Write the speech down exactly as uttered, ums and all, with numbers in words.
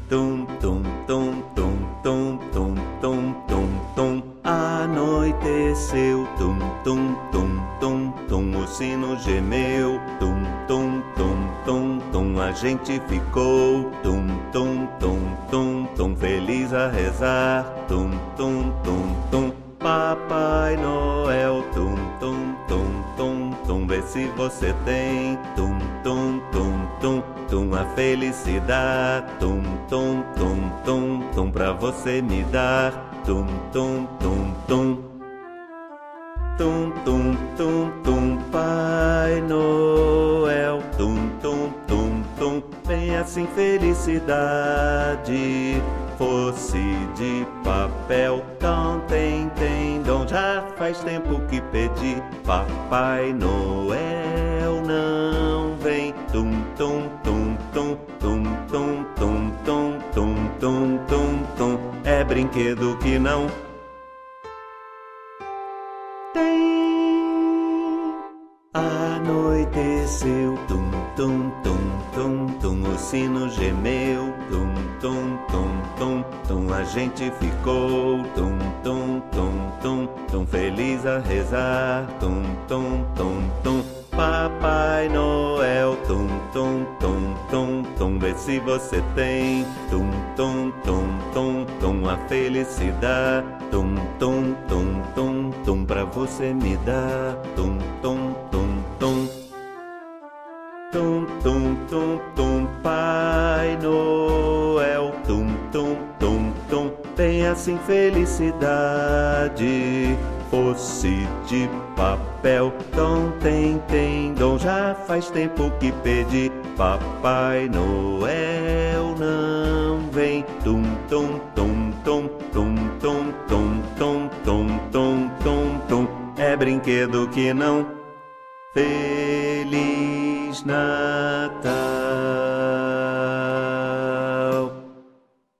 Tum, tum, tum, tum, tum, tum, tum, tum, tum. Anoiteceu, tum, tum, tum, tum, tum. O sino gemeu, tum, tum, tum, tum, tum. A gente ficou, tum, tum, tum, tum, tum. Feliz a rezar, tum, tum, tum, tum. Papai Noel, tum, tum, tum, tum, tum. Vê se você tem, tum, tum, tum, tum, tum. A felicidade, tum, tum, tum, tum, tum. Pra você me dar, tum, tum, tum, tum. Tum, tum, tum, tum. Pai Noel, tum, tum, tum, tum. Vem assim felicidade, fosse de papel, tão tem, tem dom. Já faz tempo que pedi, Papai Noel não vem. Tum, tum, tum, tum, tum, tum, tum, tum, tum, tum, tum, tum. É brinquedo que não tem. Anoiteceu, tum, tum, tum, tum, tum. O sino gemeu, tum, tum, tum, tum, tum. A gente ficou, tum, tum, tum, tum, tum. Feliz a rezar, tum, tum, tum, tum. Papai Noel, tum, tum, tum, tum, tum. Vê se você tem, tum, tum, tum, tum, tum. A felicidade, tum, tum, tum, tum, tum. Pra você me dar, tum, tum, tum, tum. Tum, tum, tum, tum. Pai Noel, tum, tum, tum, tum. Vem assim felicidade, fosse de papel, tão tem, tem dom. Já faz tempo que pedi, Papai Noel não vem. Tum, tum, tum, tum, tum, tum, tum, tum, tum, tum, tum, tum. É brinquedo que não. Feliz Natal.